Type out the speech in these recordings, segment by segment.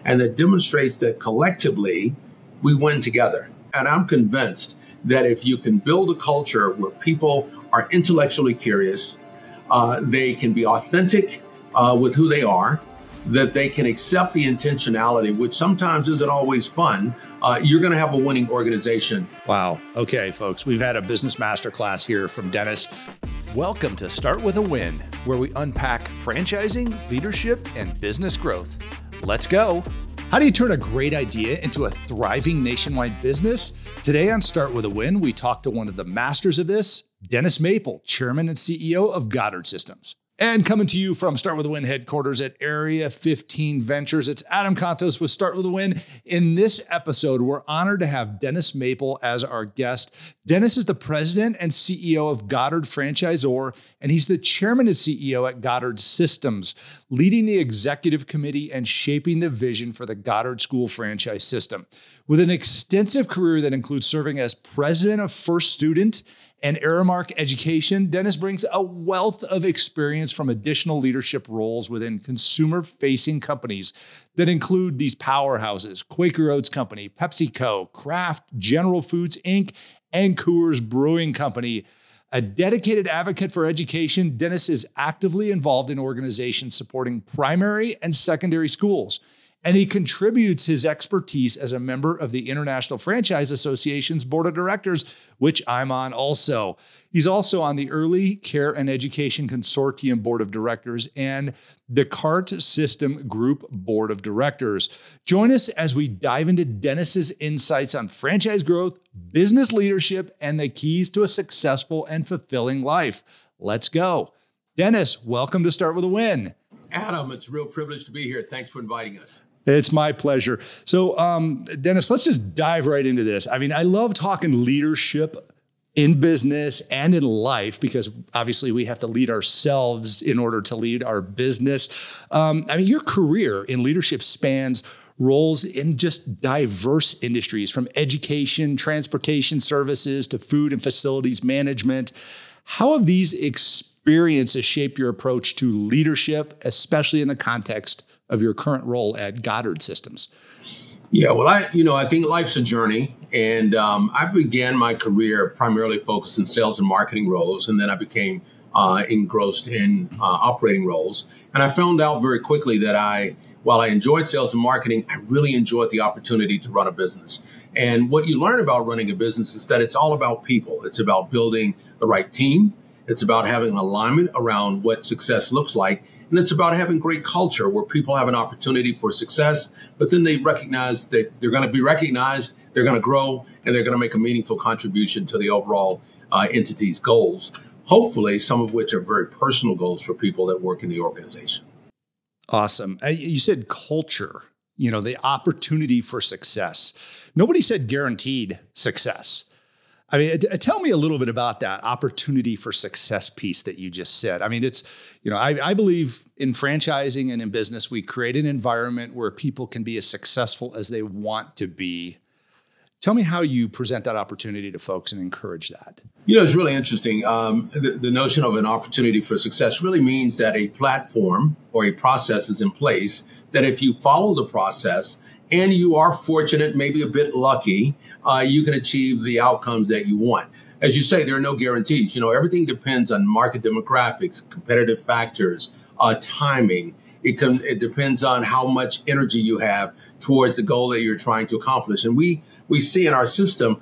and that demonstrates that collectively we win together. And I'm convinced that if you can build a culture where people are intellectually curious, they can be authentic with who they are, that they can accept the intentionality, which sometimes isn't always fun, you're going to have a winning organization. Wow. Okay, folks, we've had a business masterclass here from Dennis. Welcome to Start With a Win, where we unpack franchising, leadership, and business growth. Let's go. How do you turn a great idea into a thriving nationwide business? Today on Start With a Win, we talk to one of the masters of this, Dennis Maple, Chairman and CEO of Goddard Systems. And coming to you from Start With a Win headquarters at Area 15 Ventures, it's Adam Contos with Start With a Win. In this episode, we're honored to have Dennis Maple as our guest. Dennis is the president and CEO of Goddard Franchisor, and he's the chairman and CEO at Goddard Systems, leading the executive committee and shaping the vision for the Goddard School franchise system. With an extensive career that includes serving as president of First Student and Aramark Education, Dennis brings a wealth of experience from additional leadership roles within consumer-facing companies that include these powerhouses: Quaker Oats Company, PepsiCo, Kraft, General Foods, Inc., and Coors Brewing Company. A dedicated advocate for education, Dennis is actively involved in organizations supporting primary and secondary schools, and he contributes his expertise as a member of the International Franchise Association's board of directors, which I'm on also. He's also on the Early Care and Education Consortium board of directors and the CART System Group board of directors. Join us as we dive into Dennis's insights on franchise growth, business leadership, and the keys to a successful and fulfilling life. Let's go. Dennis, welcome to Start With a Win. Adam, it's a real privilege to be here. Thanks for inviting us. It's my pleasure. So, Dennis, let's just dive right into this. I mean, I love talking leadership in business and in life because obviously we have to lead ourselves in order to lead our business. Your career in leadership spans roles in just diverse industries, from education, transportation services, to food and facilities management. How have these experiences shaped your approach to leadership, especially in the context of your current role at Goddard Systems? Yeah, well, I think life's a journey, and I began my career primarily focused in sales and marketing roles, and then I became engrossed in operating roles. And I found out very quickly that while I enjoyed sales and marketing, I really enjoyed the opportunity to run a business. And what you learn about running a business is that it's all about people. It's about building the right team. It's about having alignment around what success looks like. And it's about having great culture where people have an opportunity for success, but then they recognize that they're going to be recognized, they're going to grow, and they're going to make a meaningful contribution to the overall entity's goals, hopefully some of which are very personal goals for people that work in the organization. Awesome. You said culture, the opportunity for success. Nobody said guaranteed success. I mean, tell me a little bit about that opportunity for success piece that you just said. I mean, it's, I believe in franchising and in business, we create an environment where people can be as successful as they want to be. Tell me how you present that opportunity to folks and encourage that. It's really interesting. The notion of an opportunity for success really means that a platform or a process is in place that if you follow the process and you are fortunate, maybe a bit lucky, you can achieve the outcomes that you want. As you say, there are no guarantees. Everything depends on market demographics, competitive factors, timing. It depends on how much energy you have towards the goal that you're trying to accomplish. And we see in our system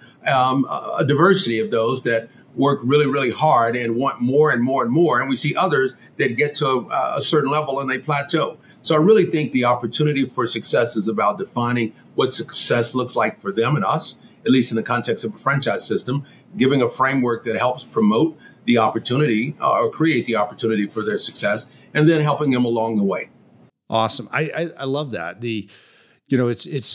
a diversity of those that work really, really hard and want more and more and more. And we see others that get to a certain level and they plateau. So I really think the opportunity for success is about defining what success looks like for them and us, at least in the context of a franchise system, giving a framework that helps promote the opportunity or create the opportunity for their success, and then helping them along the way. Awesome. I love that. It's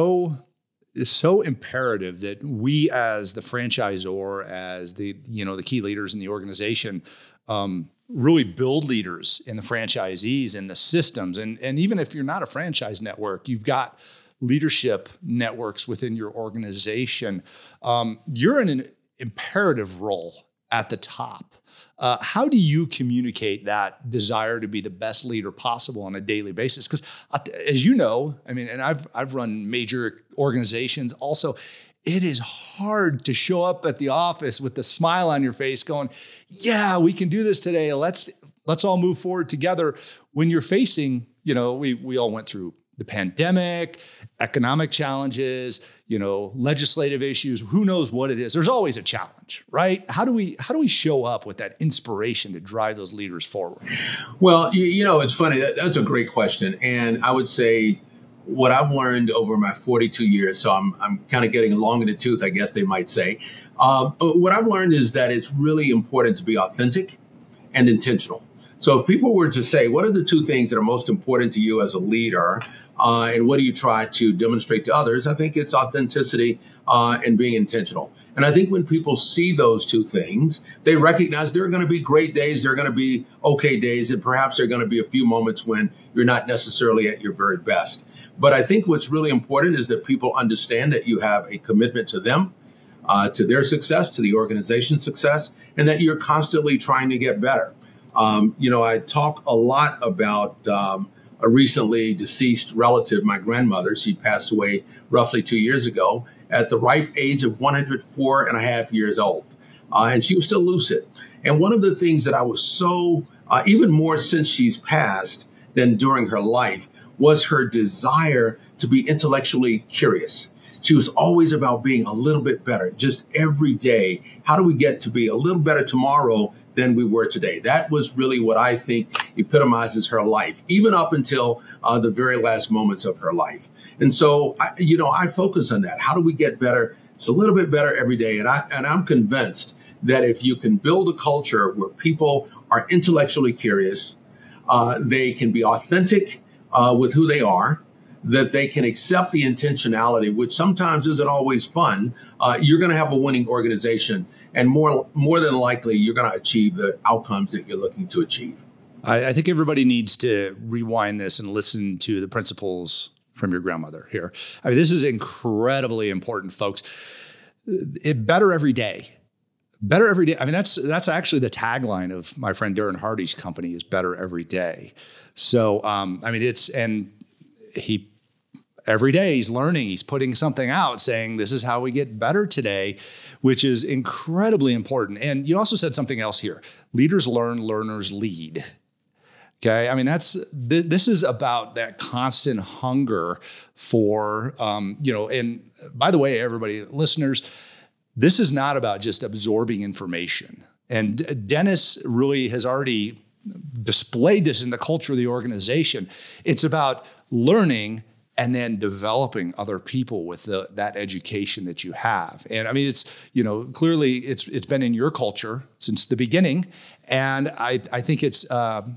so imperative that we as the franchisor, as the key leaders in the organization, really build leaders in the franchisees and the systems. And even if you're not a franchise network, you've got leadership networks within your organization. You're in an imperative role at the top. How do you communicate that desire to be the best leader possible on a daily basis? Because as you know, I mean, and I've run major organizations also, it is hard to show up at the office with the smile on your face going, yeah, we can do this today. Let's all move forward together. When you're facing, we all went through the pandemic, economic challenges, legislative issues, who knows what it is. There's always a challenge, right? How do we show up with that inspiration to drive those leaders forward? Well, it's funny. That's a great question. And I would say what I've learned over my 42 years, so I'm kind of getting long in the tooth, I guess they might say. What I've learned is that it's really important to be authentic and intentional. So if people were to say, what are the two things that are most important to you as a leader? And what do you try to demonstrate to others? I think it's authenticity and being intentional. And I think when people see those two things, they recognize there are going to be great days, there are going to be okay days, and perhaps there are going to be a few moments when you're not necessarily at your very best. But I think what's really important is that people understand that you have a commitment to them, to their success, to the organization's success, and that you're constantly trying to get better. I talk a lot about a recently deceased relative, my grandmother. She passed away roughly 2 years ago at the ripe age of 104 and a half years old. And she was still lucid. And one of the things that I was so, even more since she's passed than during her life, was her desire to be intellectually curious. She was always about being a little bit better, just every day. How do we get to be a little better tomorrow than we were today? That was really what I think epitomizes her life, even up until the very last moments of her life. And so, I focus on that. How do we get better? It's a little bit better every day. And I'm convinced that if you can build a culture where people are intellectually curious, they can be authentic with who they are, that they can accept the intentionality, which sometimes isn't always fun, you're going to have a winning organization. And more than likely, you're going to achieve the outcomes that you're looking to achieve. I think everybody needs to rewind this and listen to the principles from your grandmother here. I mean, this is incredibly important, folks. Better every day. Better every day. I mean, that's actually the tagline of my friend Darren Hardy's company is better every day. So, every day he's learning, he's putting something out saying, this is how we get better today, which is incredibly important. And you also said something else here. Leaders learn, learners lead. Okay. I mean, this is about that constant hunger for, and by the way, everybody, listeners, this is not about just absorbing information. And Dennis really has already displayed this in the culture of the organization. It's about learning and then developing other people with that education that you have. And I mean, it's, clearly it's been in your culture since the beginning. And I think it's,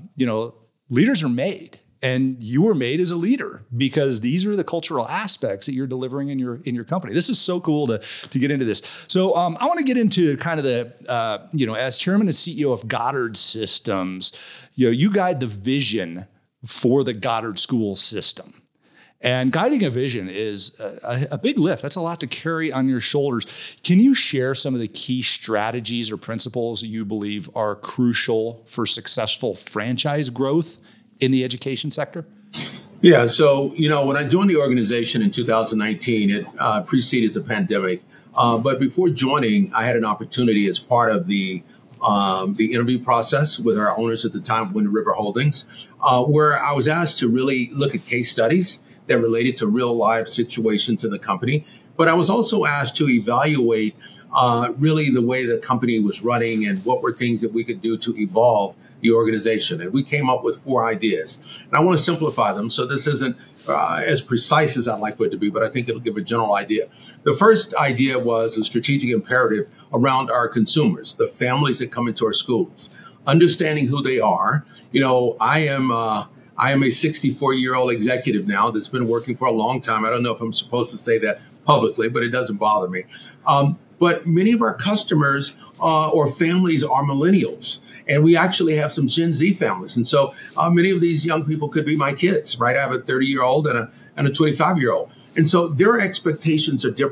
leaders are made, and you were made as a leader because these are the cultural aspects that you're delivering in your company. This is so cool to get into this. So I want to get into kind of the, as chairman and CEO of Goddard Systems, you guide the vision for the Goddard school system. And guiding a vision is a big lift. That's a lot to carry on your shoulders. Can you share some of the key strategies or principles you believe are crucial for successful franchise growth in the education sector? Yeah. So, when I joined the organization in 2019, it preceded the pandemic. But before joining, I had an opportunity as part of the interview process with our owners at the time, Wind River Holdings, where I was asked to really look at case studies that related to real life situations in the company. But I was also asked to evaluate really the way the company was running and what were things that we could do to evolve the organization. And we came up with 4 ideas. And I want to simplify them, so this isn't as precise as I'd like for it to be, but I think it'll give a general idea. The first idea was a strategic imperative around our consumers, the families that come into our schools, understanding who they are. I am a 64-year-old executive now that's been working for a long time. I don't know if I'm supposed to say that publicly, but it doesn't bother me. But many of our customers or families are millennials, and we actually have some Gen Z families. And so many of these young people could be my kids, right? I have a 30-year-old and a 25-year-old. And so their expectations are different.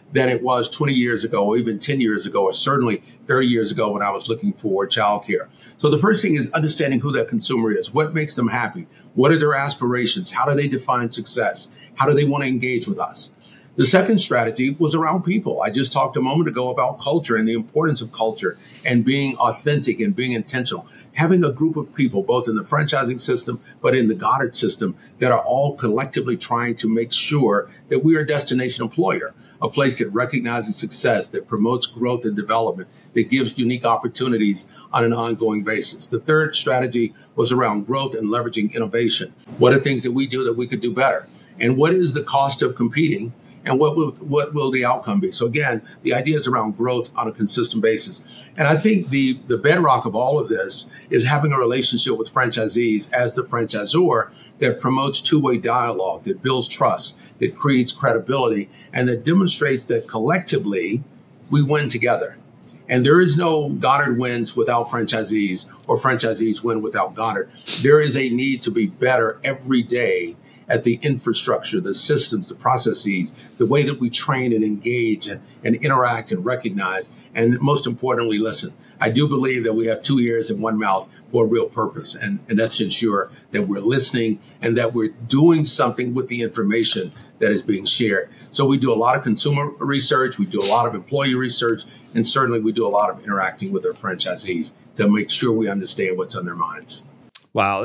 than it was 20 years ago, or even 10 years ago, or certainly 30 years ago when I was looking for childcare. So the first thing is understanding who that consumer is, what makes them happy, what are their aspirations, how do they define success, how do they want to engage with us. The second strategy was around people. I just talked a moment ago about culture and the importance of culture and being authentic and being intentional. Having a group of people, both in the franchising system, but in the Goddard system, that are all collectively trying to make sure that we are a destination employer, a place that recognizes success, that promotes growth and development, that gives unique opportunities on an ongoing basis. The third strategy was around growth and leveraging innovation. What are things that we do that we could do better? And what is the cost of competing? And what will the outcome be? So again, the idea is around growth on a consistent basis. And I think the bedrock of all of this is having a relationship with franchisees as the franchisor that promotes two-way dialogue, that builds trust, that creates credibility, and that demonstrates that collectively we win together. And there is no Goddard wins without franchisees, or franchisees win without Goddard. There is a need to be better every day at the infrastructure, the systems, the processes, the way that we train and engage and interact and recognize, and most importantly, listen. I do believe that we have 2 ears and 1 mouth for a real purpose, and that's to ensure that we're listening and that we're doing something with the information that is being shared. So we do a lot of consumer research, we do a lot of employee research, and certainly we do a lot of interacting with our franchisees to make sure we understand what's on their minds. Wow.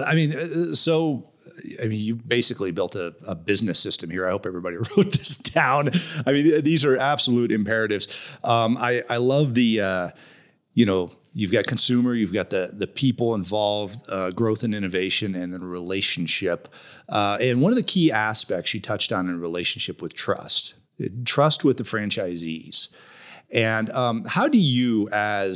You basically built a business system here. I hope everybody wrote this down. I mean, these are absolute imperatives. I love the, you've got consumer, you've got the people involved, growth and innovation, and then relationship. And one of the key aspects you touched on in relationship with trust with the franchisees. And how do you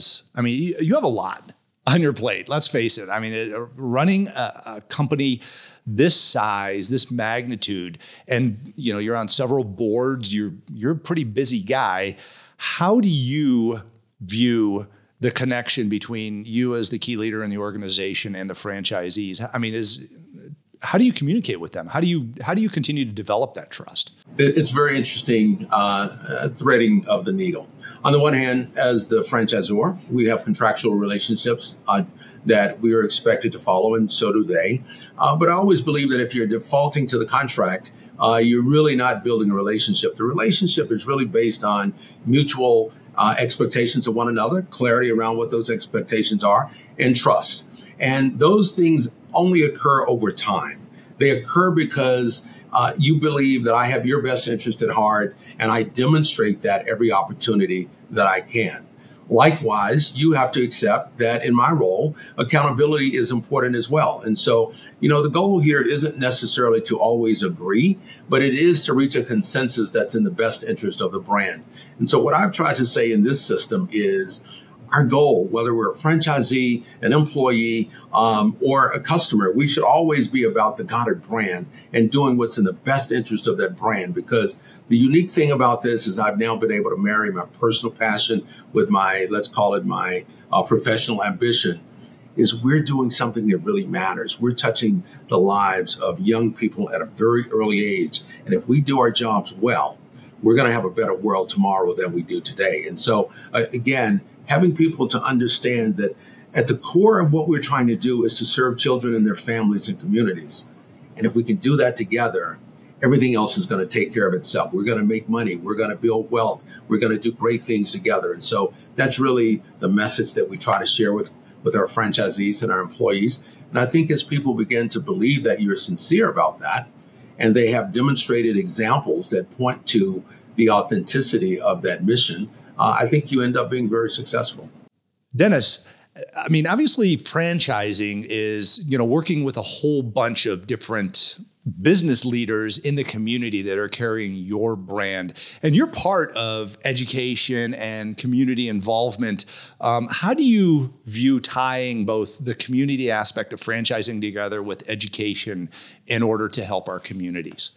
you have a lot on your plate, let's face it. I mean, running a company this size, this magnitude, and you're on several boards, you're a pretty busy guy. How do you view the connection between you as the key leader in the organization and the franchisees? I mean, how do you communicate with them? How do you continue to develop that trust? It's very interesting threading of the needle. On the one hand, as the franchisor, we have contractual relationships that we are expected to follow, and so do they. But I always believe that if you're defaulting to the contract, you're really not building a relationship. The relationship is really based on mutual expectations of one another, clarity around what those expectations are, and trust. And those things only occur over time. They occur because you believe that I have your best interest at heart, and I demonstrate that every opportunity that I can. Likewise, you have to accept that in my role, accountability is important as well. And so, the goal here isn't necessarily to always agree, but it is to reach a consensus that's in the best interest of the brand. And so what I've tried to say in this system is our goal, whether we're a franchisee, an employee, or a customer, we should always be about the Goddard brand and doing what's in the best interest of that brand. Because the unique thing about this is I've now been able to marry my personal passion with my, let's call it my professional ambition, is we're doing something that really matters. We're touching the lives of young people at a very early age. And if we do our jobs well, we're going to have a better world tomorrow than we do today. And so, again, having people to understand that at the core of what we're trying to do is to serve children and their families and communities. And if we can do that together, everything else is going to take care of itself. We're going to make money. We're going to build wealth. We're going to do great things together. And so that's really the message that we try to share with our franchisees and our employees. And I think as people begin to believe that you're sincere about that, and they have demonstrated examples that point to the authenticity of that mission, I think you end up being very successful. Dennis, I mean, obviously franchising is, working with a whole bunch of different business leaders in the community that are carrying your brand, and you're part of education and community involvement. How do you view tying both the community aspect of franchising together with education in order to help our communities?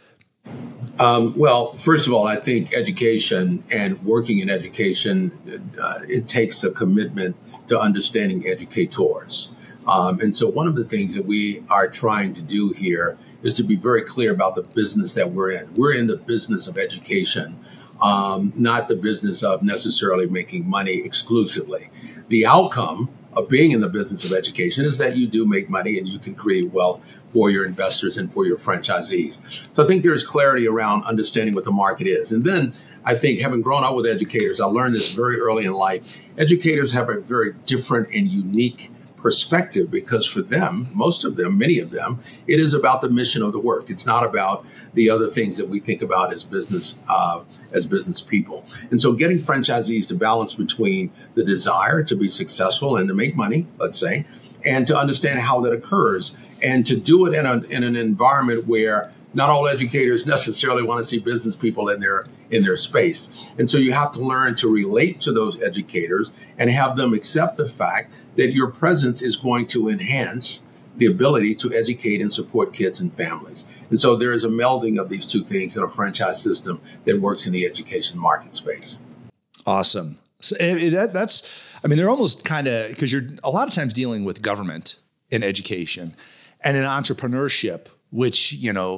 Well, first of all, I think education and working in education, it takes a commitment to understanding educators. And so one of the things that we are trying to do here is to be very clear about the business that we're in. We're in the business of education. not the business of necessarily making money exclusively. The outcome of being in the business of education is that you do make money and you can create wealth for your investors and for your franchisees. So I think there's clarity around understanding what the market is. And then I think, having grown up with educators, I learned this very early in life. Educators have a very different and unique perspective because for them, most of them, many of them, it is about the mission of the work. It's not about the other things that we think about as business people. And so getting franchisees to balance between the desire to be successful and to make money, let's say, and to understand how that occurs, and to do it in an environment where not all educators necessarily want to see business people in their space. And so you have to learn to relate to those educators and have them accept the fact that your presence is going to enhance the ability to educate and support kids and families. And so there is a melding of these two things in a franchise system that works in the education market space. Awesome. So they're almost kind of, because you're a lot of times dealing with government in education and in entrepreneurship, which,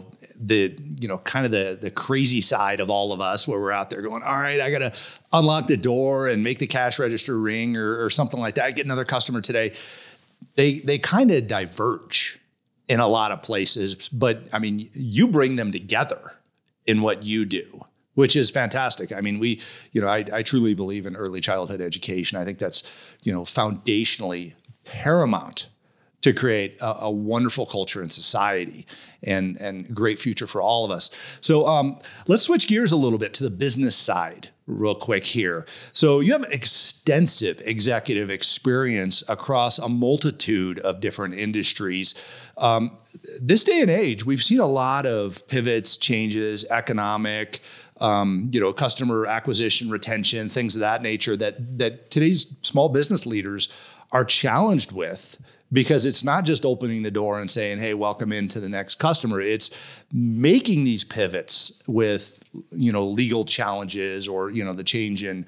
kind of the crazy side of all of us, where we're out there going, all right, I got to unlock the door and make the cash register ring or something like that. Get another customer today. They kind of diverge in a lot of places, but I mean, you bring them together in what you do, which is fantastic. I mean, I truly believe in early childhood education. I think that's, foundationally paramount to create a wonderful culture in society and great future for all of us. So let's switch gears a little bit to the business side real quick here. So you have extensive executive experience across a multitude of different industries. This day and age, we've seen a lot of pivots, changes, economic, customer acquisition, retention, things of that nature that today's small business leaders are challenged with, because it's not just opening the door and saying, hey, welcome into the next customer. It's making these pivots with, legal challenges or, the change in,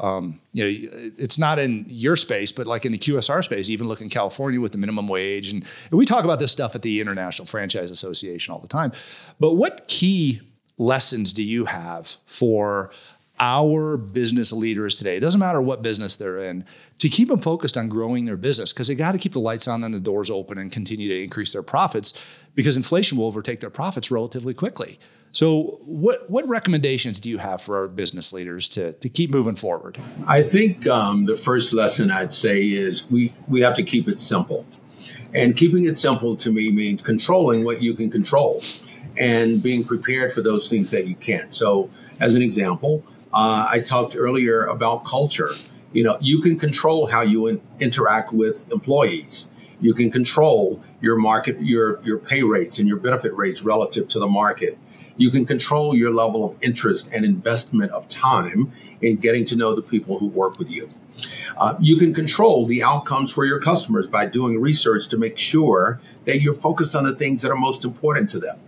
it's not in your space, but like in the QSR space, even look in California with the minimum wage. And we talk about this stuff at the International Franchise Association all the time. But what key lessons do you have for our business leaders today? It doesn't matter what business they're in, to keep them focused on growing their business, because they got to keep the lights on and the doors open and continue to increase their profits, because inflation will overtake their profits relatively quickly. So what recommendations do you have for our business leaders to keep moving forward? I think the first lesson I'd say is we have to keep it simple. And keeping it simple to me means controlling what you can control and being prepared for those things that you can't. So as an example, I talked earlier about culture. You can control how you interact with employees. You can control your market, your pay rates and your benefit rates relative to the market. You can control your level of interest and investment of time in getting to know the people who work with you. You can control the outcomes for your customers by doing research to make sure that you're focused on the things that are most important to them.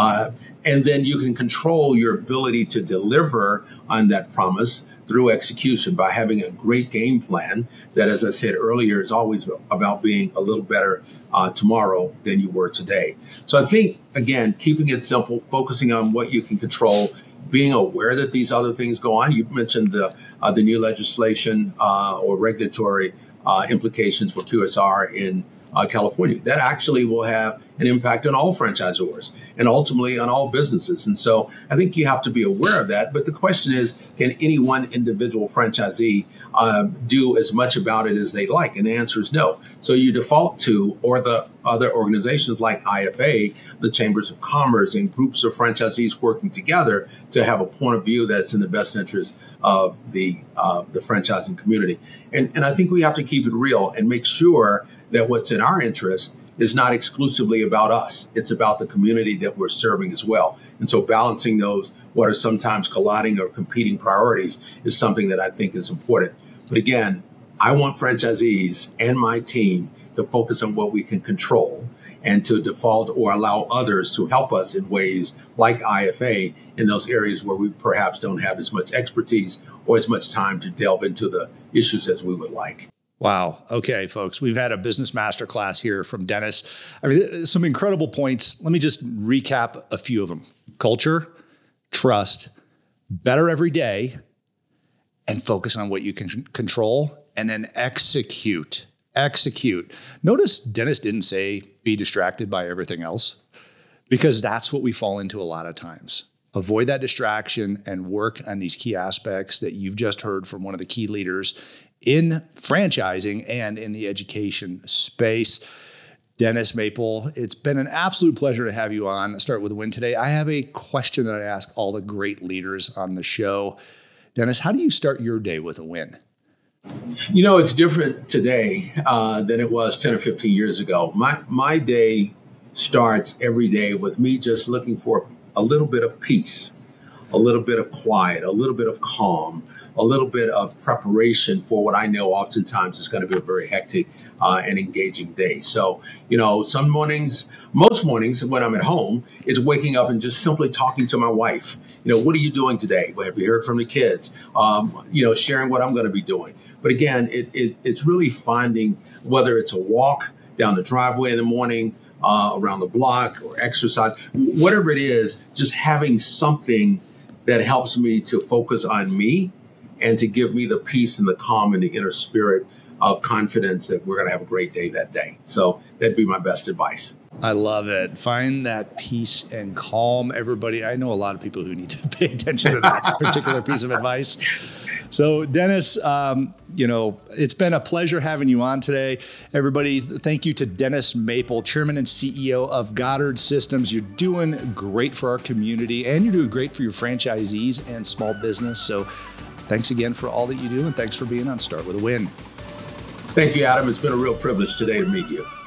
And then you can control your ability to deliver on that promise through execution by having a great game plan that, as I said earlier, is always about being a little better tomorrow than you were today. So I think, again, keeping it simple, focusing on what you can control, being aware that these other things go on. You mentioned the new legislation or regulatory implications for QSR in California. That actually will have an impact on all franchisors and ultimately on all businesses. And so I think you have to be aware of that. But the question is, can any one individual franchisee do as much about it as they'd like? And the answer is no. So you default to, or the other organizations like IFA, the Chambers of Commerce, and groups of franchisees working together to have a point of view that's in the best interest of the franchising community. And I think we have to keep it real and make sure that what's in our interest is not exclusively about us. It's about the community that we're serving as well. And so balancing those, what are sometimes colliding or competing priorities, is something that I think is important. But again, I want franchisees and my team to focus on what we can control and to default or allow others to help us in ways like IFA in those areas where we perhaps don't have as much expertise or as much time to delve into the issues as we would like. Wow. Okay, folks, we've had a business masterclass here from Dennis. I mean, some incredible points. Let me just recap a few of them. Culture, trust, better every day, and focus on what you can control, and then execute. Notice Dennis didn't say be distracted by everything else, because that's what we fall into a lot of times. Avoid that distraction and work on these key aspects that you've just heard from one of the key leaders in franchising and in the education space. Dennis Maple, it's been an absolute pleasure to have you on Start With a Win today. I have a question that I ask all the great leaders on the show. Dennis, how do you start your day with a win? It's different today than it was 10 or 15 years ago. My day starts every day with me just looking for a little bit of peace, a little bit of quiet, a little bit of calm, a little bit of preparation for what I know oftentimes is going to be a very hectic and engaging day. So, most mornings when I'm at home, it's waking up and just simply talking to my wife. What are you doing today? Have you heard from the kids? Sharing what I'm going to be doing. But again, it's really finding, whether it's a walk down the driveway in the morning, around the block, or exercise, whatever it is, just having something that helps me to focus on me and to give me the peace and the calm and the inner spirit of confidence that we're going to have a great day that day. So that'd be my best advice. I love it. Find that peace and calm, everybody. I know a lot of people who need to pay attention to that particular piece of advice. So Dennis, it's been a pleasure having you on today. Everybody, thank you to Dennis Maple, Chairman and CEO of Goddard Systems. You're doing great for our community, and you're doing great for your franchisees and small business. So thanks again for all that you do, and thanks for being on Start With a Win. Thank you, Adam. It's been a real privilege today to meet you.